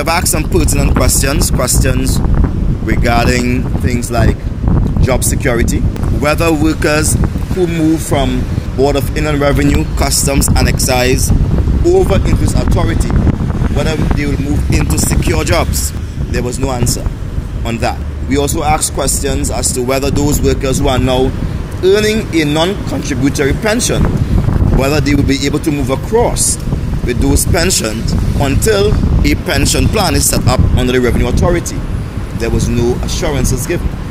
have asked some pertinent questions regarding things like job security, whether workers who move from Board of Inland Revenue, Customs and Excise over into this authority, whether they will move into secure jobs. There was no answer on that. We also asked questions as to whether those workers who are now earning a non-contributory pension, whether they will be able to move across with those pensions until a pension plan is set up under the Revenue Authority. There was no assurances given.